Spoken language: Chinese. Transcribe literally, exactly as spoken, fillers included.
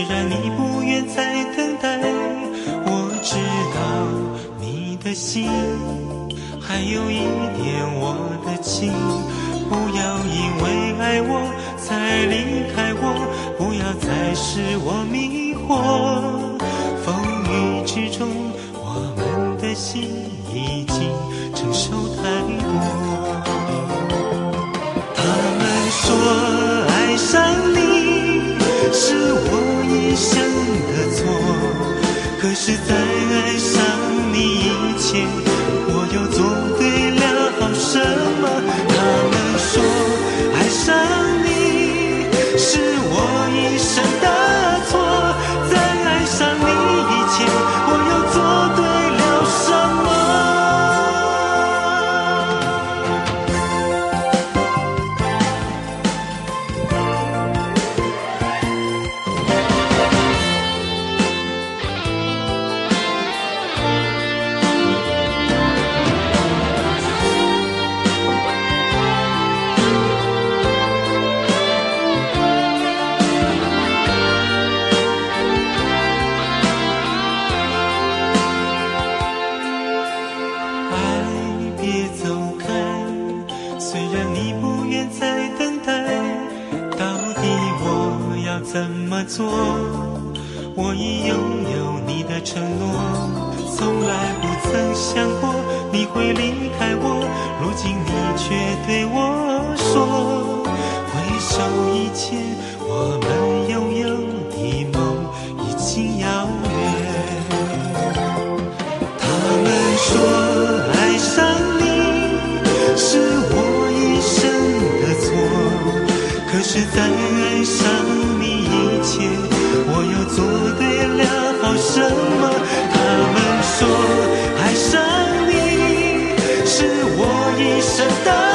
然你不愿再等待，我知道你的心还有一点我的情。不要因为爱我才离开我，不要再使我迷惑。风雨之中，我们的心已经承受太多。他们说爱上你是我一生的错，可是在爱上你以前，我又做对了什么？他们说爱上你是我一生的错，在爱上你以前，我又做对了什么？怎么做？我已拥有你的承诺，从来不曾想过你会离开我，如今你却对我说，回首以前，我们拥有的梦已经遥远。他们说爱上你是我一生的错，可是在爱上以前，我又做对了好什么？他们说爱上你是我一生的